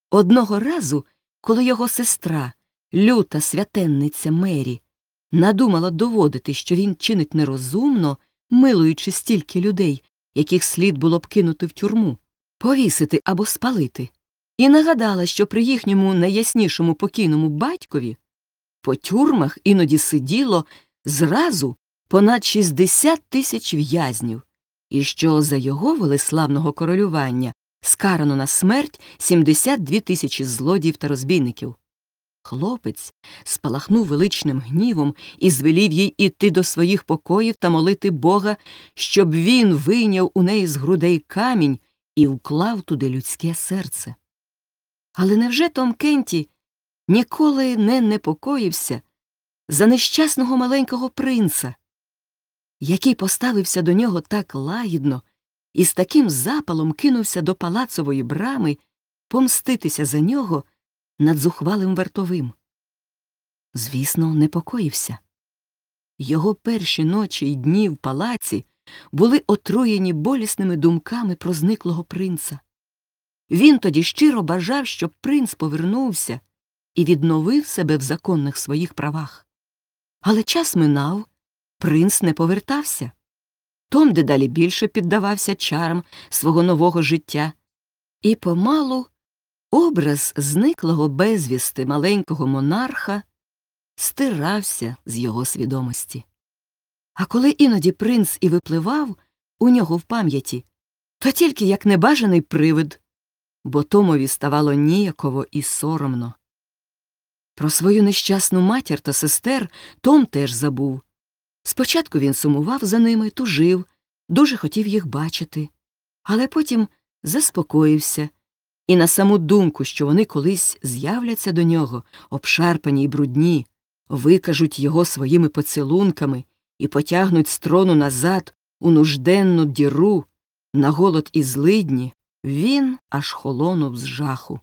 Одного разу, коли його сестра, люта святенниця Мері, надумала доводити, що він чинить нерозумно, милуючи стільки людей, яких слід було б кинути в тюрму, повісити або спалити, і нагадала, що при їхньому найяснішому покійному батькові по тюрмах іноді сиділо зразу понад 60 тисяч в'язнів, і що за його велеславного королювання скарано на смерть 72 тисячі злодіїв та розбійників. Хлопець спалахнув величним гнівом і звелів їй іти до своїх покоїв та молити Бога, щоб він вийняв у неї з грудей камінь і вклав туди людське серце. Але невже Том Кенті ніколи не непокоївся за нещасного маленького принца, який поставився до нього так лагідно і з таким запалом кинувся до палацової брами помститися за нього над зухвалим вартовим? Звісно, непокоївся. Його перші ночі й дні в палаці були отруєні болісними думками про зниклого принца. Він тоді щиро бажав, щоб принц повернувся і відновив себе в законних своїх правах. Але час минав, принц не повертався. Том дедалі більше піддавався чарам свого нового життя, і помалу образ зниклого безвісти маленького монарха стирався з його свідомості. А коли іноді принц і випливав у нього в пам'яті, то тільки як небажаний привид, бо Томові ставало ніяково і соромно. Про свою нещасну матір та сестер Том теж забув. Спочатку він сумував за ними, тужив, дуже хотів їх бачити, але потім заспокоївся, і на саму думку, що вони колись з'являться до нього, обшарпані й брудні, викажуть його своїми поцілунками і потягнуть з трону назад у нужденну діру, на голод і злидні, він аж холонув з жаху.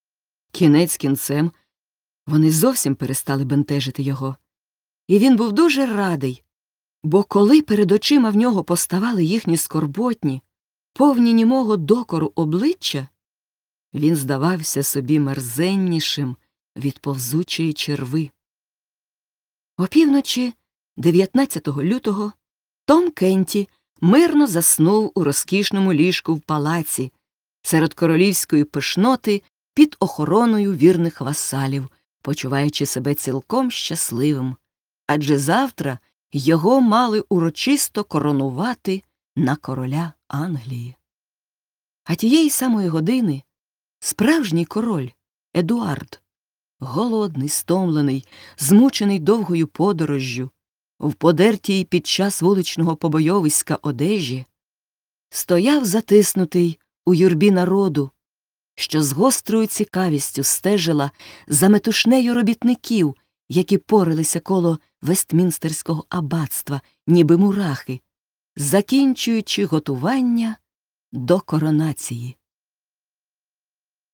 Кінець кінцем вони зовсім перестали бентежити його. І він був дуже радий, бо коли перед очима в нього поставали їхні скорботні, повні німого докору обличчя, він здавався собі мерзеннішим від повзучої черви. Опівночі 19 лютого Том Кенті мирно заснув у розкішному ліжку в палаці, серед королівської пишноти під охороною вірних васалів, почуваючи себе цілком щасливим, адже завтра його мали урочисто коронувати на короля Англії. А тієї самої години справжній король Едуард, голодний, стомлений, змучений довгою подорожжю, в подертій під час вуличного побойовиська одежі, стояв затиснутий у юрбі народу, що з гострою цікавістю стежила за метушнею робітників, які порилися коло Вестмінстерського аббатства, ніби мурахи, закінчуючи готування до коронації.